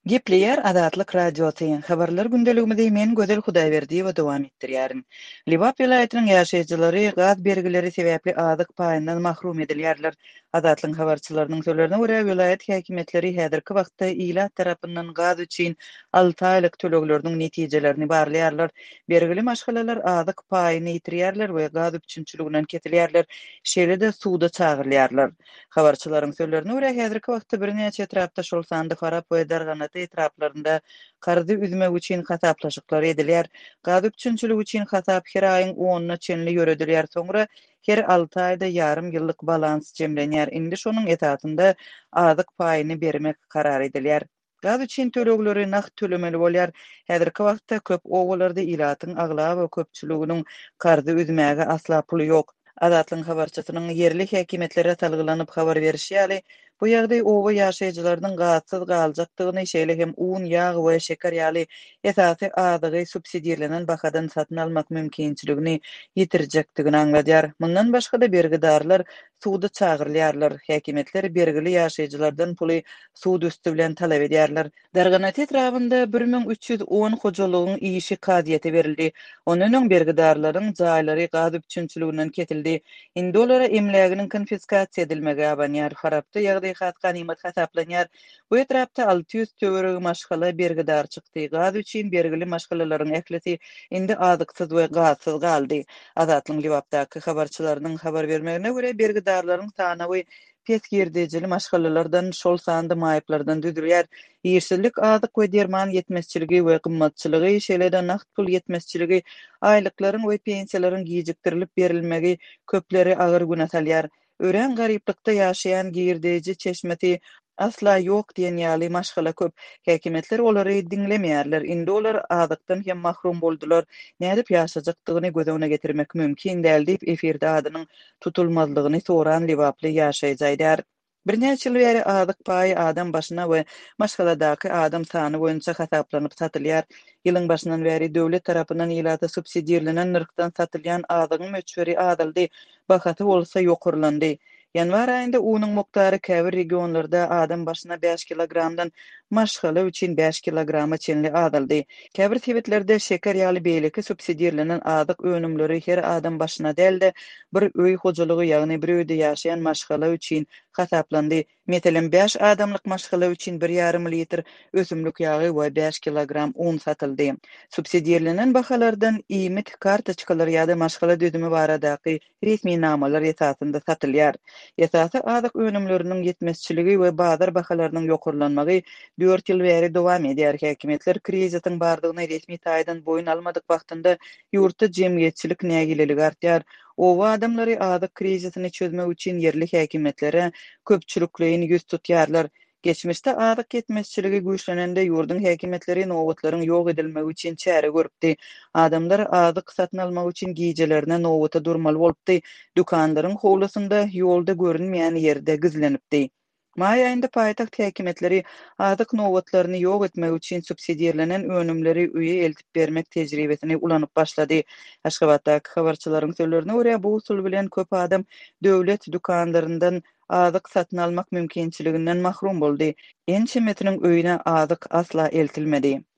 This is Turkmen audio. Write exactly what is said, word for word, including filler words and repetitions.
Gepleyer adatlyk radiosyň habarlar gündeligimizde men gözel Hudaýberdi we dowam etdirýärin. Liwap vilayatynyň ýaşaýjylary gaz bergileri sebäpli azyk paýyndan mahrum edilýärler. Adatlyň habarçylarynyň sözlerine görä vilayat häkimetleri häzirki wagtda ila tarapyndan gaz üçin alty aýlyk tölegleriniň netijelerini barlaýarlar. Bergili maşgalalar azyk paýyny ýitirýärler we gaz üçinçiliginden ketilýärler. Şeýle-de suwda çagyrylýarlar. Habarçylaryň sözlerine görä häzirki wagtda birnäçe etrapda şol sandy harap we darganaty etraplarynda gardy üzmek üçin hasaplaşyklar edilýär. Gaz üçinçiligi üçin hasap her aýyň onyna çenli ýöredilýär. Soňra her alty aýda ýarym ýyllyk balans jemlenýär. Indi şonuň esasynda azyk paýyny bermek karar edilýär. Gaz üçin tölegleri naq tölemeli bolýar. Häzirki wagtda köp owalarda ilatyň agla we köpçüliginiň gardy üzmäge asla puly ýok. Adatlyň habarçysynyň yerli häkimetlere talgylanyp habar berişýäli, bu ýagdaý owa ýaşaýjylarynyň gazsyz galjakdygyny şeýle hem un, ýag we şeker ýaly esasy azygy subsidiýelenen bahadan satyn almak mümkinçiligini ýitirjekdigini aňladýar. Mundan başga-da bergidarlar suwdy çagyrylýarlar. Häkimetler bergili ýaşaýjylardan puly suwd üstü bilen talap edýärler. Darganaty etrafynda bir ming üç ýüz on hojalygyň işi kadiýete berildi. Onuň bergidarlaryň jaýlary gaz üçinçiliginden ketildi. Indi olara emläginiň konfiskasiýa edilmegi abanýar. Harapda ýagdaý hat ganymat hasaplanýar. Bu etrapda alty ýüz töweregi maşgala bergidar çykdy. Gaz üçin bergili maşgalalaryň ehlisi indi azyksyz we gazsyz galdy. Adatlyň Liwapdaky habarçylarynyň habar bermegine görä bergidarlaryň sany we pesgirdejili maşgalalardan şol sandy maýyplardan düdürýär. Ýerçilik azyk we derman ýetmezçiligi we gymmatçylygy şeýle-de nakt pul ýetmezçiligi aýlyklaryň we pensiýalaryň gijikdirilip berilmegi köpleri agyr güne salýar. Ören garyplykda ýaşaýan girdeji çeşmeti asla ýok diýen ýaly maşgala köp. Häkimetler olary diňlemýärler. Indi olar azykdan hem mahrum boldular. Nädip ýaşajakdygyny gözüne getirmek mümkin däl diýip efirde adynyň tutulmazlygyny soran Liwaply ýaşaýjylar. Birnäçe ýyl bäri azyk paý adam başyna we maşgaladaky adam sany boýunça hasaplanyp satylýar. Ýylyň başyndan bäri döwlet tarapyndan ýylata subsidiýelenen nyrkdan satylýan azygyň möçberi adyldy, bahaty bolsa ýokurlandy. Ýanwar aýynda unyň mukdary käbir regionlarda adam başyna beş kilogramdan maşgala üçin beş kilograma çenli adyldy. Käbir sebetlerde şeker ýaly beýleki subsidiýelenen azyk önümleri her adam başyna dälde bir öý hojalygy ýagny bir öýde ýaşaýan maşgala üçin hasaplandy. Meselem beş adamlyk maşgala üçin bir ýarym litr ösümlik ýagy we beş kilogram un satyldy. Subsidiýelenen bahalardan iýmit kartoçkalar ýa-da maşgala düzümi baradaky resmi namalar esasynda satylýar. Esasy azyk önümleriniň ýetmezçiligi we bazar bahalarynyň ýokurlanmagy dört ýyl bäri dowam edýär. Häkimetler kriziň bardygyny resmi taýdan boyun almadyk wagtynda ýurtda jemgyýetçilik nägileligi artýar. Owa adamlary azyk krizisini çözmek üçin yerli häkimetlere köpçülikleýin ýüz tutýarlar. Geçmişde azyk ýetmezçiligi güýçlenende ýurdun häkimetleri nowatlaryň ýok edilmegi üçin çäre görüpdi. Adamlar azyk satyn almak üçin gijelerine nowata durmaly bolupdy. Dükanlaryň howlusynda ýolda görünmeýän ýerde gizlenipdi. May aýynda paýtagt häkimetleri azyk nowatlaryny ýok etmek üçin subsidiýelenen önümleri üýe eltip bermek tejribesini ulanyp başlady. Aşgabatdaky habarçylaryň sözlerine görä bu usul bilen köp adam döwlet dükanlaryndan azyk satyn almak mümkinçiliginden mahrum boldy. Ençe metriniň öýüne azyk asla eltilmedi.